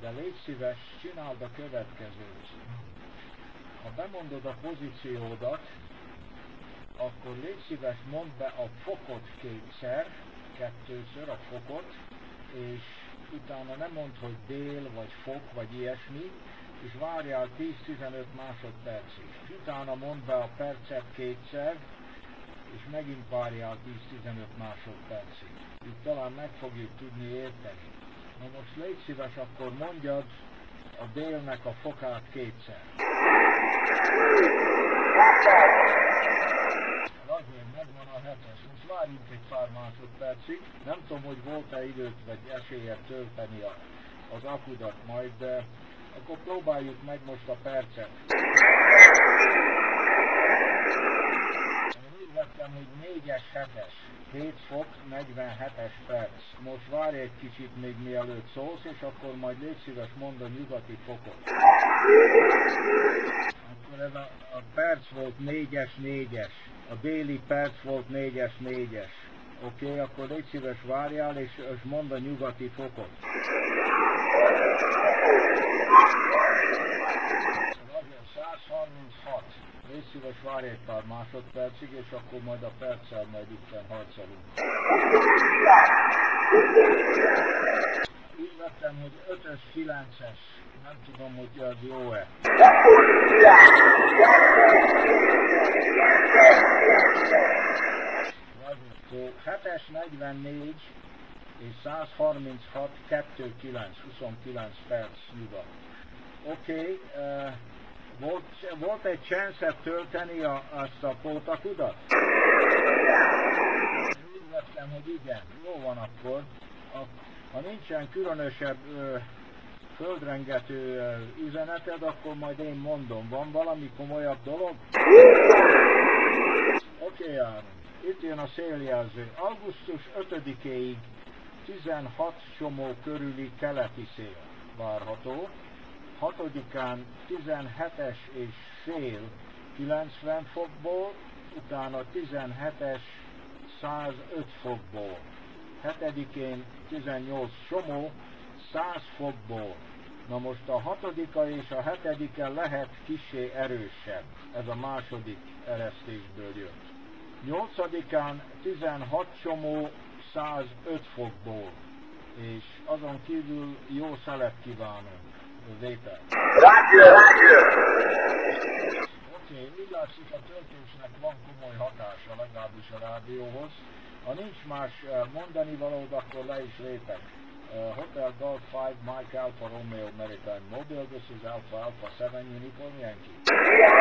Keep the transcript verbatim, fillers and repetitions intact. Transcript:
De légy szíves, csináld a következőt. Ha bemondod a pozíciódat, akkor légy szíves, mondd be a fokot kétszer, kettőször a fokot, és utána nem mondd, hogy dél, vagy fok, vagy ilyesmi, és várjál tíz-tizenöt másodpercig. Utána mondd be a percet kétszer, és megint várjál tíz-tizenöt másodpercig. Így talán meg fogjuk tudni érteni. Na most légy szíves, akkor mondjad a délnek a fokát kétszer. Azért megvan a hetes. Most várjunk egy pár másodpercig. Nem tudom, hogy volt-e időt vagy esélyed tölteni a, az akudat majd, de akkor próbáljuk meg most a percet. Én úgy vettem, hogy négyes hetes. hét fok, negyvenhetes perc. Most várj egy kicsit még mielőtt szólsz, és akkor majd légy szíves, mondd a nyugati fokot. Akkor ez a, a perc volt négyes négyes. A déli perc volt négyes négyes. Oké, okay, akkor légy szíves, várjál, és, és mondd a nyugati fokot. százharminchat. Légy szíves, várj egy pár másodpercig, és akkor majd a perccel majd itten harcolunk. Úgy vettem, hogy ötös kilences. Nem tudom, hogy az jó-e. hetes negyvennégy és százharminchat kettőkilenc, huszonkilenc perc nyugat. Oké, okay, uh, volt, volt egy chance tölteni a, azt a pótakudat? Úgy vettem, hogy igen. Jó van akkor. A, ha nincsen különösebb uh, földrengető uh, üzeneted, akkor majd én mondom. Van valami komolyabb dolog? Oké, okay, Áron. Itt jön a széljelző. augusztus ötödikéig tizenhat csomó körüli keleti szél várható. hatodikán tizenhetes és fél kilencven fokból, utána tizenhetes százöt fokból. hetedikén tizennyolc csomó száz fokból. Na most a hatodika és a hetedike lehet kissé erősebb. Ez a második eresztésből jött. nyolcadikán tizenhat csomó százöt fokból, és azon kívül jó szelet kívánunk. Vétel. Roger, roger. Oké, okay, úgy látszik, a töltésnek van komoly hatása, legalábbis a rádióhoz. Ha nincs más mondani valód, akkor le is lépek. Uh, Hotel Golf five, Mike Alfa Romeo Maritime Mobile, this is Alpha Alpha seven Uniform Yankee.